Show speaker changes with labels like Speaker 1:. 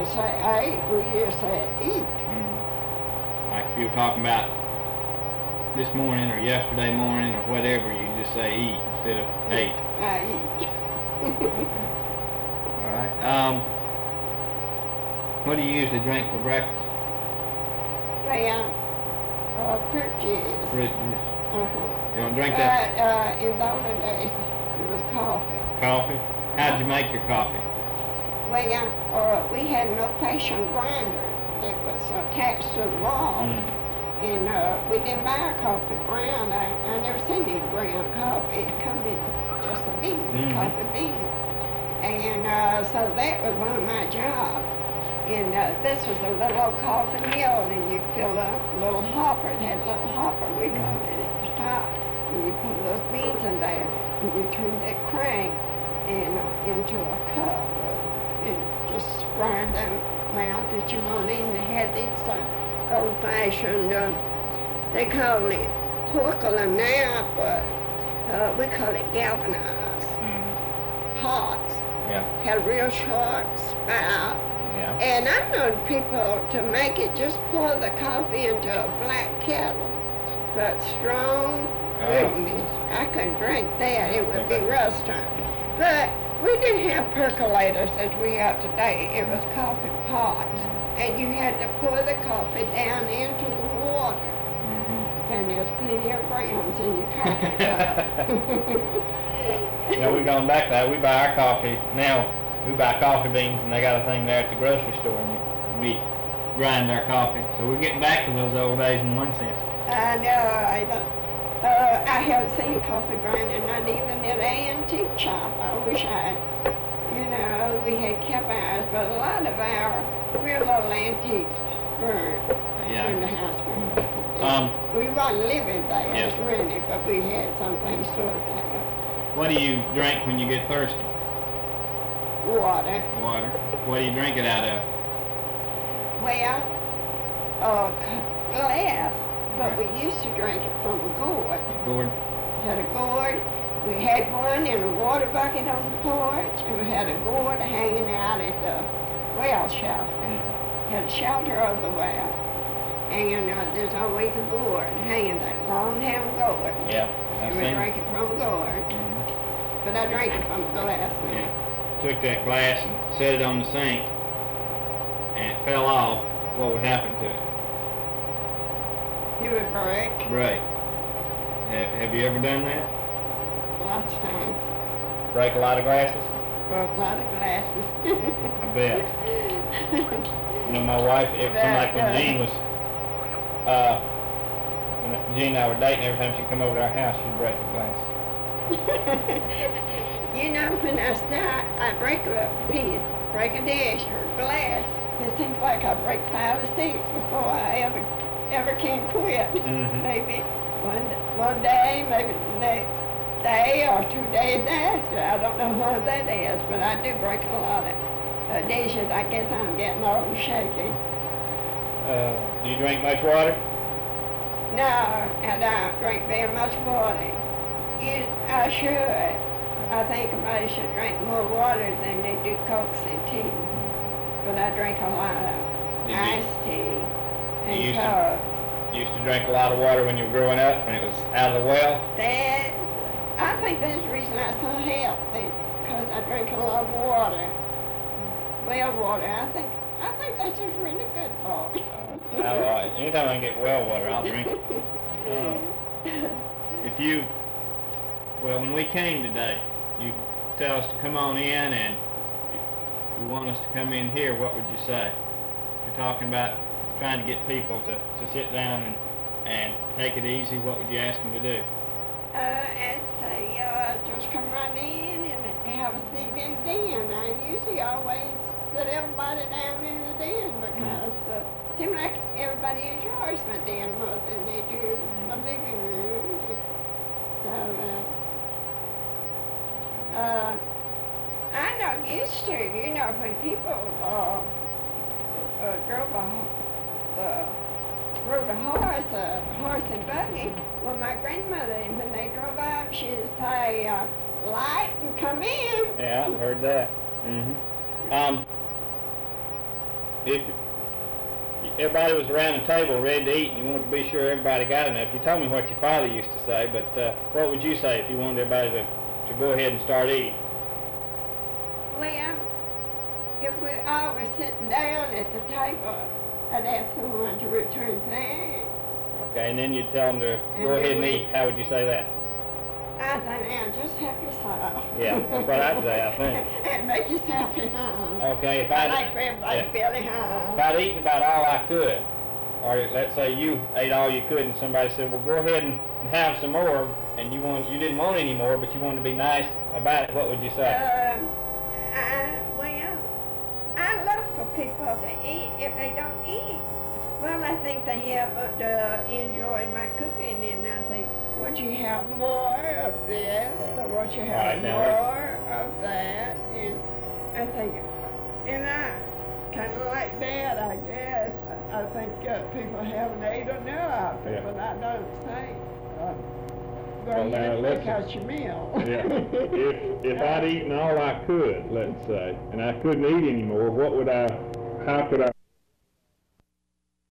Speaker 1: to say ate, we just said eat.
Speaker 2: Like if you were talking about this morning or yesterday morning or whatever, you just say eat instead of ate.
Speaker 1: I eat.
Speaker 2: All right. What do you usually drink for breakfast?
Speaker 1: Well, fruit juice.
Speaker 2: Fruit juice. You don't drink that?
Speaker 1: In the olden days, it was coffee.
Speaker 2: Coffee? How'd you make your coffee?
Speaker 1: Well, we had an old-fashioned grinder that was attached to the wall. And we didn't buy our coffee ground. I never seen any ground coffee. It come in just a bean, coffee bean. And so that was one of my jobs. And this was a little old coffee mill, and you fill a little hopper. It had a little hopper, we called it, at the top. And you put those beans in there, and you turn that crank and into a cup. And just grind them out that you want in. They had these old-fashioned, they call it porcelain now, but we call it galvanized pots.
Speaker 2: Yeah.
Speaker 1: Had a real short spout.
Speaker 2: Yeah.
Speaker 1: And I've known people to make it, just pour the coffee into a black kettle, but strong goodness, I couldn't drink that. It would be rust time. But we didn't have percolators as we have today. It was coffee pots. And you had to pour the coffee down into the water. And there's plenty of grounds in your coffee cup.
Speaker 2: We've gone back to that. We buy our coffee now. We buy coffee beans, and they got a thing there at the grocery store, and we grind our coffee. So we're getting back to those old days in one sense.
Speaker 1: I know. I haven't seen coffee grinding, not even at an antique shop. I wish we had kept ours, but a lot of our real little antiques burned in the house. We wasn't living there, really, but we had some things stored there.
Speaker 2: What do you drink when you get thirsty?
Speaker 1: Water.
Speaker 2: Water. What do you drink it out of?
Speaker 1: Well, glass, but we used to drink it from a gourd.
Speaker 2: Gourd?
Speaker 1: Had a gourd. We had one in a water bucket on the porch, and we had a gourd hanging out at the well shelter. Had a shelter over the well. And there's always a gourd hanging there, long handled gourd.
Speaker 2: Yeah.
Speaker 1: And we drank it from a gourd. But I drank it from a glass now.
Speaker 2: Yeah. Took that glass and set it on the sink, and it fell off, what would happen to it?
Speaker 1: It would break.
Speaker 2: Break. Have you ever done that?
Speaker 1: Lots of times.
Speaker 2: Break a lot of glasses?
Speaker 1: Broke a lot of glasses.
Speaker 2: I bet. My wife, it seemed like when Jean was, when Jean and I were dating, every time she'd come over to our house, she'd break a glass.
Speaker 1: When I start, I break a piece, break a dish or a glass. It seems like I break 5 or 6 before I ever can quit. Maybe one day, maybe the next day or 2 days after. I don't know what that is, but I do break a lot of dishes. I guess I'm getting old and shaky.
Speaker 2: Do you drink much water?
Speaker 1: No, I don't drink very much water. I should. I think everybody should drink more water than they do Cokes and tea. But I drink a lot of iced tea and Cokes.
Speaker 2: You used to drink a lot of water when you were growing up, when it was out of the well?
Speaker 1: I think that's the reason I'm so healthy, because I drink a lot of water. Well water, I think that's just really good for me.
Speaker 2: Anytime I can get well water, I'll drink it. When we came today, you tell us to come on in, and you want us to come in here, what would you say? If you're talking about trying to get people to sit down and take it easy, what would you ask them to do?
Speaker 1: I'd say just come right in and have a seat in the den. I usually always sit everybody down in the den because it seems like everybody enjoys my den more than they do my living room. So, I'm not used to, when people rode a horse and buggy. Well, my grandmother, when they drove up, she'd say, light and come in.
Speaker 2: Yeah, I've heard that. if everybody was around the table ready to eat and you wanted to be sure everybody got enough, you told me what your father used to say, but what would you say if you wanted everybody to go ahead and start eating?
Speaker 1: Well, if we all were sitting down at the table, I'd ask someone to return thanks.
Speaker 2: Okay, and then you'd tell them to go ahead and eat. How would you say that?
Speaker 1: I think, now just help yourself.
Speaker 2: Yeah, that's what I'd say, I think.
Speaker 1: And make yourself at home.
Speaker 2: Okay, if
Speaker 1: I
Speaker 2: I'd,
Speaker 1: like for everybody to feel at home.
Speaker 2: if I'd eaten about all I could, or let's say you ate all you could and somebody said, well, go ahead and have some more, and you didn't want any more, but you wanted to be nice about it, what would you say?
Speaker 1: Well, I love for people to eat if they don't eat. Well, I think they haven't enjoyed my cooking, and I think, won't you have more of this, or won't you have more of that? And I think, and I kind of like that, I guess. I think people haven't ate enough, but I don't think. Go ahead and pick out your meal.
Speaker 3: Yeah. If I'd eaten all I could, let's say, and I couldn't eat anymore, how could I